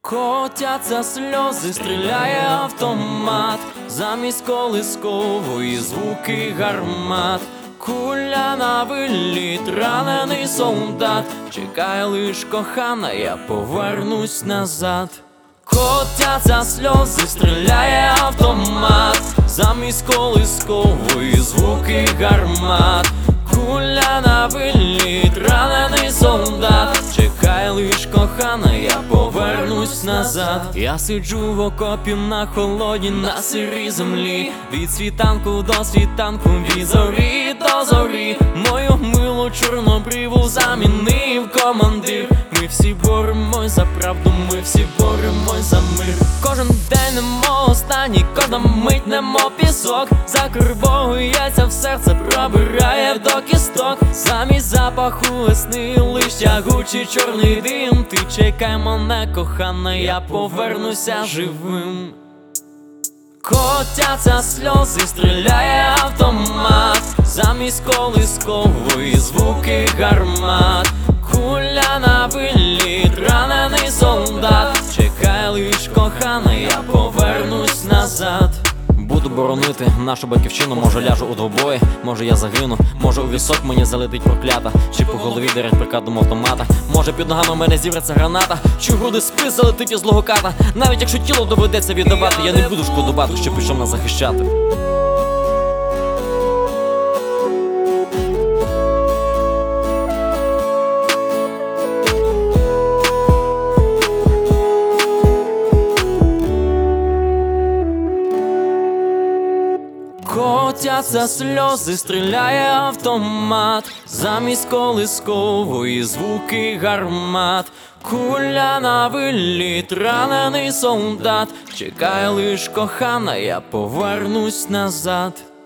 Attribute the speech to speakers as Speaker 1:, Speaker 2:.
Speaker 1: Котяться сльози, стріляє автомат, замість колискової звуки гармат. Куля на виліт, ранений солдат, чекає лиш кохана, я повернусь назад. Котяться сльози, стріляє автомат, замість колискової звуки гармат. Куля на виліт, ранений солдат, чекай лиш кохана, я повернусь назад. Я сиджу в окопі на холодній, на сирій землі, від світанку до світанку, від зорі до зорі. Мою милу чорнобриву замінив командир. Ми всі боремось за правду, ми всі боремось за мир. Кожен день немо останній, кожна мить немо пісок. За кривого яйця в серце пробирає до кісток. Замість запаху весни лиш тягучий чорний дим. Ти чекай мене, кохана, я повернуся живим. Котяться сльози, стріляє автомат, замість колискової звуки гармат. Куля на виліт, ранений солдат, чекай лиш кохана, я повернусь назад. Буду боронити нашу батьківщину, може ляжу у двобої, може я загину, може у вісок мені залетить проклята, чи по голові дерять прикладом автомата, може під ногами в мене зівреться граната, чи в груди спис залетить із злого ката. Навіть якщо тіло доведеться віддавати, я не буду шкодувати, що пішов нас захищати. Котяться сльози, стріляє автомат, замість колискової звуки гармат. Куля на виліт, ранений солдат, чекай лиш кохана, я повернусь назад.